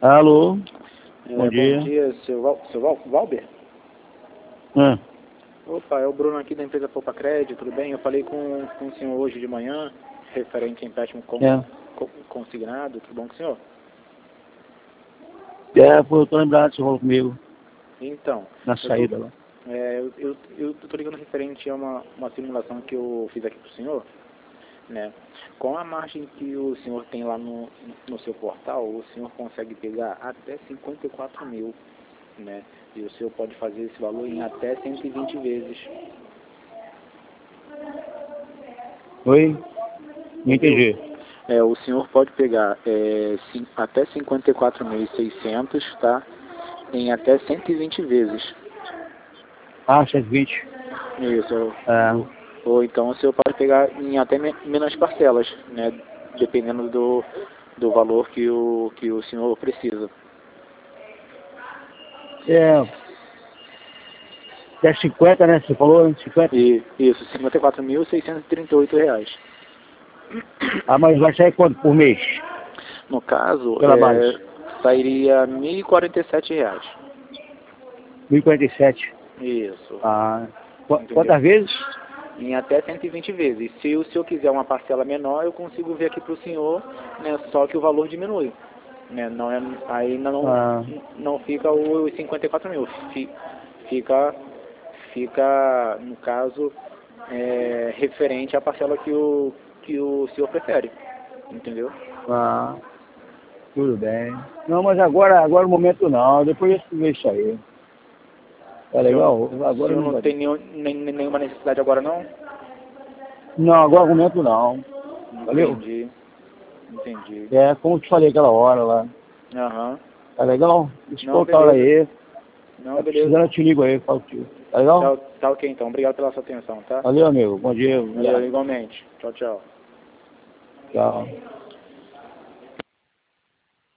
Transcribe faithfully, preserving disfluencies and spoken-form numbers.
Alô? É, Bom dia. Bom dia, seu, Val, seu Val, Valber? Ah, Opa, é o Bruno aqui da empresa Poupa Crédito, tudo bem? Eu falei com, com o senhor hoje de manhã, referente a empréstimo com, é. com, consignado, tudo bom com o senhor? É, pô, eu tô lembrado que você falou comigo Então, na eu saída tô, lá. é, eu, eu, eu tô ligando referente a uma, uma simulação que eu fiz aqui pro senhor, né? Com a margem que o senhor tem lá no, no seu portal, o senhor consegue pegar até cinquenta e quatro mil, né? E o senhor pode fazer esse valor em até cento e vinte vezes. Oi? Não entendi. É, o senhor pode pegar é, sim, até cinquenta e quatro mil e seiscentos, tá? Em até cento e vinte vezes. Ah, cento e vinte. Isso. É. Ou, ou então o senhor pode pegar em até me, menos parcelas, né? Dependendo do, do valor que o, que o senhor precisa. É. É cinquenta, né? Você falou, né? cinquenta? E, isso, cinquenta e quatro mil seiscentos e trinta e oito reais. Ah, mas vai sair quanto por mês? No caso, Pela base? é, sairia mil e quarenta e sete reais. mil e quarenta e sete. Isso. Ah. Qu Entendeu? quantas vezes? Em até cento e vinte vezes. Se o senhor quiser uma parcela menor, eu consigo ver aqui para o senhor, né, só que o valor diminui. Né, não é, aí não, Ah. não fica os cinquenta e quatro mil, fi- fica, fica no caso, é, referente à parcela que o, que o senhor prefere. Entendeu? Ah. Tudo bem. Não, mas agora, agora no momento não. Depois eu ver isso aí. Tá O senhor, legal? o Agora senhor não não vai. tem nenhum, nem, nenhuma necessidade agora não? Não, agora no momento não. Valeu? Entendi, entendi. É, como eu te falei aquela hora lá. Aham. Tá legal? Deixa eu Não, voltar beleza. aí. Não, Tá beleza. precisando, eu te ligo aí, falo contigo. Tá legal? Tá, tá ok então. Obrigado pela sua atenção, tá? Valeu, amigo. Bom dia. Valeu, Obrigado. igualmente. Tchau, tchau. Tchau.